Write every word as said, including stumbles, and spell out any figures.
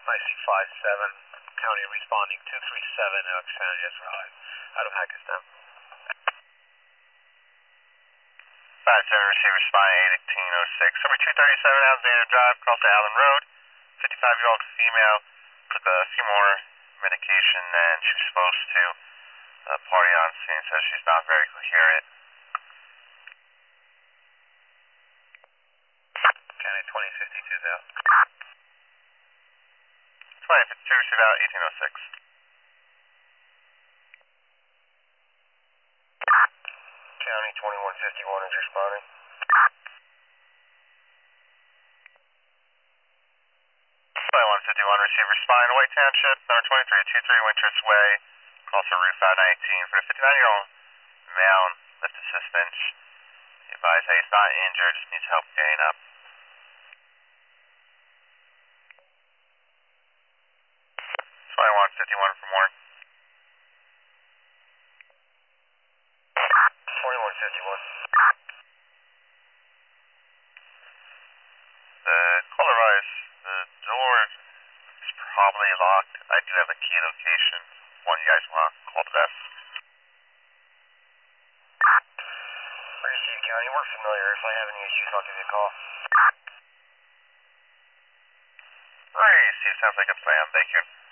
I C five seven, county responding two three seven, Alex San Drive, out of Hackettstown. five seven, receiver responding eighteen oh six, number two thirty-seven, Alexander Drive, cross to Allen Road, fifty-five-year-old female, took a few more medication than she was supposed to. Uh, party on scene says she's not very coherent. County twenty fifty-two out. twenty fifty-two, receive out eighteen oh six. County twenty-one fifty-one is responding. twenty-one fifty-one, receive responding to White Township, number twenty-three twenty-three Wintrust Way, cross to Route five nineteen for the fifty-nine-year-old male lift assistant. He advised that he's not injured, just needs help getting up. twenty-one fifty-one for more. twenty-one fifty-one. The caller rise, the door is probably locked. I do have a key location. One you guys want to call the best. Receive County, we're familiar. If I have any issues, I'll give you a call. Receive, sounds like a plan. Thank you.